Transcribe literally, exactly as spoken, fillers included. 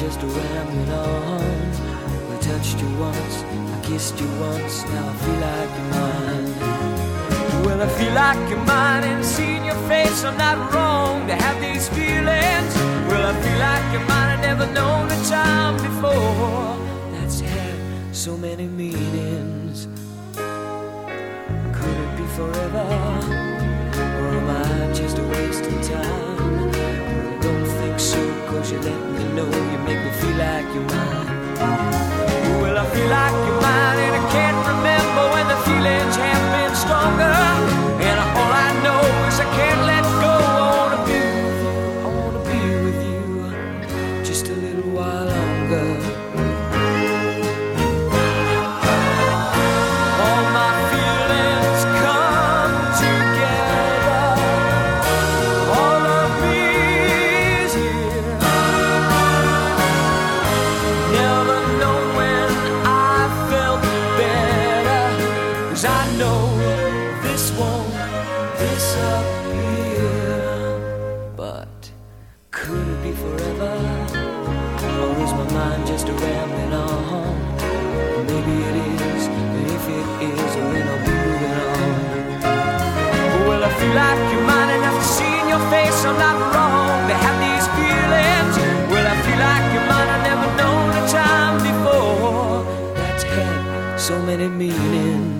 just a rambling on. I touched you once, I kissed you once, now I feel like you're mine. Well, I feel like you're mine, and seeing your face, I'm not wrong to have these feelings. Well, I feel like you're mine, I've never known a time before that's had so many meanings. Could it be forever, or am I just a wasting time? Well, I don't think so, cause you let me know, you make me feel like you're mine. Well, I feel like you're mine, and I can't remember when the feelings have been stronger. And all I know is I can't let go. I wanna be with you, I wanna be with you just a little while longer. All my feelings come together. All of me is here. Never know when I felt better, 'cause I know this won't disappear. But could it be forever, or is my mind just a rambling on? Maybe it is, and if it is, then I'll be moving on. Well, I feel like you're mine, and after seeing your face, I'm not wrong to have these feelings. Well, I feel like you're mine, I've never known a time before that's had so many meanings.